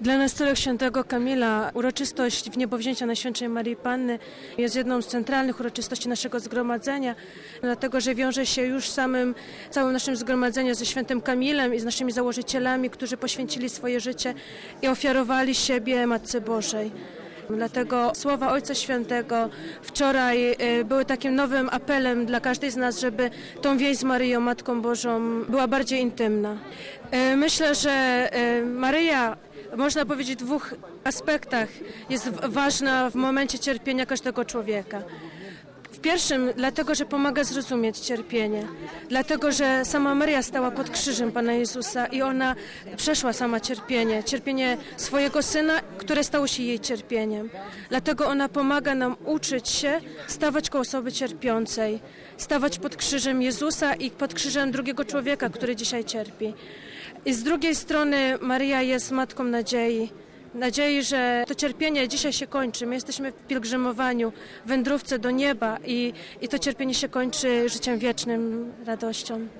Dla nas celów świętego Kamila uroczystość wniebowzięcia Najświętszej Maryi Panny jest jedną z centralnych uroczystości naszego zgromadzenia, dlatego że wiąże się już całym naszym zgromadzeniem ze świętym Kamilem i z naszymi założycielami, którzy poświęcili swoje życie i ofiarowali siebie Matce Bożej. Dlatego słowa Ojca Świętego wczoraj były takim nowym apelem dla każdej z nas, żeby tą więź z Maryją, Matką Bożą, była bardziej intymna. Myślę, że Maryja, można powiedzieć, w dwóch aspektach jest ważna w momencie cierpienia każdego człowieka. W pierwszym, dlatego, że pomaga zrozumieć cierpienie, dlatego, że sama Maryja stała pod krzyżem Pana Jezusa i ona przeszła sama cierpienie swojego Syna, które stało się jej cierpieniem. Dlatego ona pomaga nam uczyć się stawać koło osoby cierpiącej, stawać pod krzyżem Jezusa i pod krzyżem drugiego człowieka, który dzisiaj cierpi. I z drugiej strony Maryja jest matką nadziei, że to cierpienie dzisiaj się kończy. My jesteśmy w pielgrzymowaniu, wędrówce do nieba i to cierpienie się kończy życiem wiecznym, radością.